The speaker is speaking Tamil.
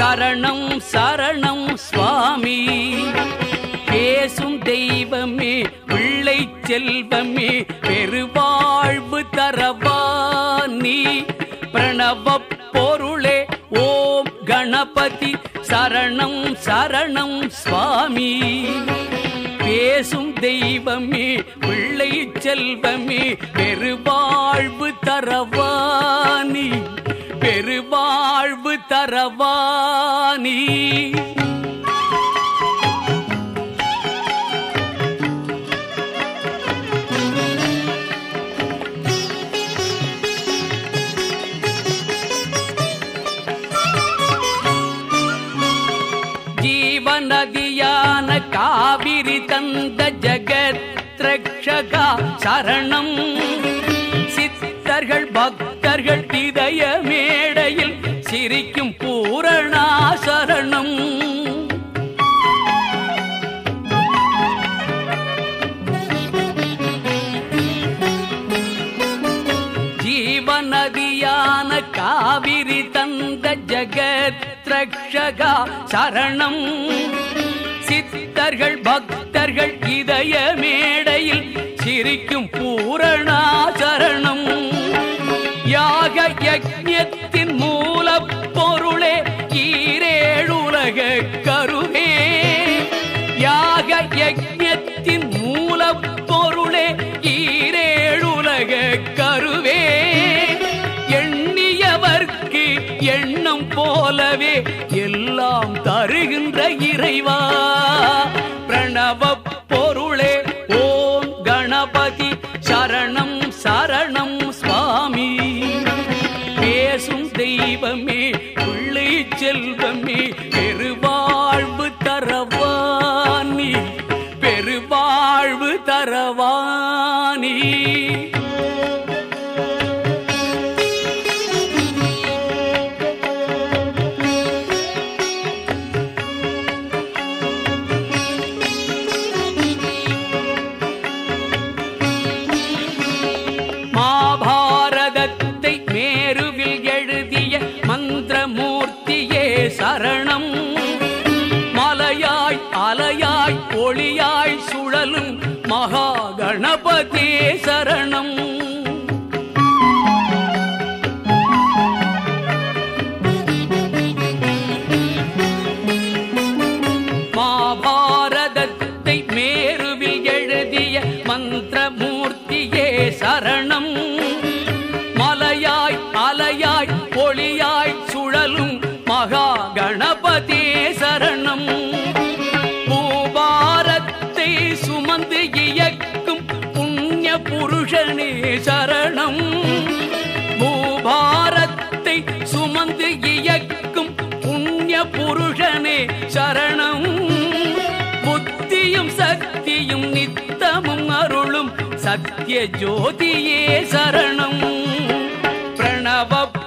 சரணம் சரணம் சுவாமி. பேசும் தெய்வமே பிள்ளை செல்வமே பெருவாழ்வு தரவாணி. பிரணவ பொருளே ஓம் கணபதி சரணம் சரணம் சுவாமி. பேசும் தெய்வமே பிள்ளை செல்வமே பெருவாழ்வு தரவாணி. பெருவாழ்வு தரவாணி. ஜீவநதியான காவிரி தந்த ஜகத் ரக்ஷகா சரணம். சித்தர்கள் பக்தர்கள் இதய மேடையில் சிரிக்கும் பூரணா சரணம். ஜீவநதியான காவிரி தந்த ஜகத் ரக்ஷகா சரணம். சித்தர்கள் பக்தர்கள் இதய மேடையில் சிரிக்கும் பூரணா சரணம். யாக யஜ்ஞத்தின் மூல பொருளே ஈரேழுலக கருவே. யாக யஜ்ஞத்தின் மூல பொருளே ஈரேழுலக கருவே. எண்ணியவர்க்கு எண்ணம் போலவே எல்லாம் தருகின்ற இறைவா. பிரணவ பொருளே ஓம் கணபதி சரணம் சரணம் சுவாமி. பேசும் தெய்வமே பிள்ளை செல்வமே பெருவாழ்வு தரவாணி. பெருவாழ்வு தரவாணி. மகாபாரதத்தை மேருவில் எழுதிய மந்திரமூர்த்தியே சரணம். மலையாய் அலையாய் ஒளியாய் சுழலும் மகா கணபதி சரணம். மகாபாரதத்தை மேருவில் எழுதிய மந்திரமூர்த்தியே சரணம். மலையாய் அலையாய் ஒளியாய் சுழலும் மகா கணபதி சரணம். பூபாரத்தை சுமந்து இயக்கும் புண்ணிய புருஷனே சரணம். பூபாரத்தை சுமந்து இயக்கும் புண்ணிய புருஷனே சரணம். புத்தியும் சக்தியும் நித்தமும் அருளும் சத்ய ஜோதியே சரணம். பிரணவ